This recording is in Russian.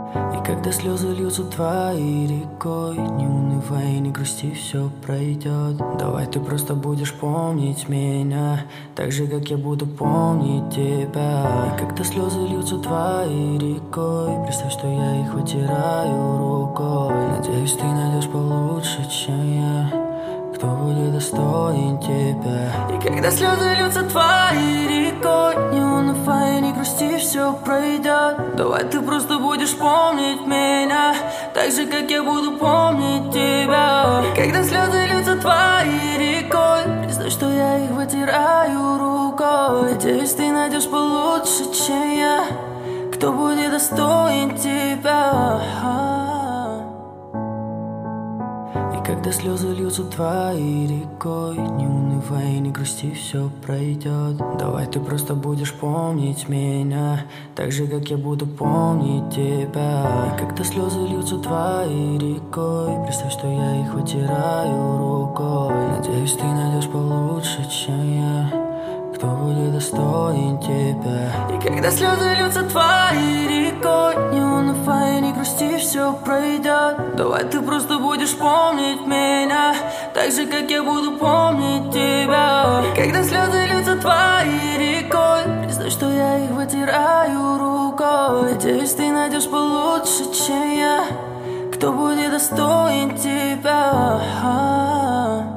И когда слезы льются твоей рекой, не унывай, не грусти, все пройдет. Давай ты просто будешь помнить меня, так же, как я буду помнить тебя. И когда слезы льются твоей рекой, представь, что я их вытираю рукой. Надеюсь, ты найдешь получше, чем я, кто будет достоин тебя. И когда слезы льются твоей рекой, не унывай, не грусти, все пройдет. Давай ты просто будешь помнить меня, так же, как я буду помнить тебя. И когда слезы льются твоей рекой, признай, что я их вытираю рукой. Надеюсь, ты найдешь получше, чем я, кто будет достоин тебя. Когда слезы льются твоей рекой, не унывай, не грусти, все пройдет. Давай ты просто будешь помнить меня, так же, как я буду помнить тебя. И когда слезы льются твоей рекой, представь, что я их вытираю рукой. Надеюсь, ты найдешь получше, чем я, кто будет достоин тебя. И когда слезы льются твоей рекой, не унывай, не грусти, все пройдет. Давай ты просто будешь помнить меня, так же, как я буду помнить тебя. И когда слезы льются твоей рекой, признай, что я их вытираю рукой. Надеюсь, ты найдешь получше, чем я, кто будет достоин тебя.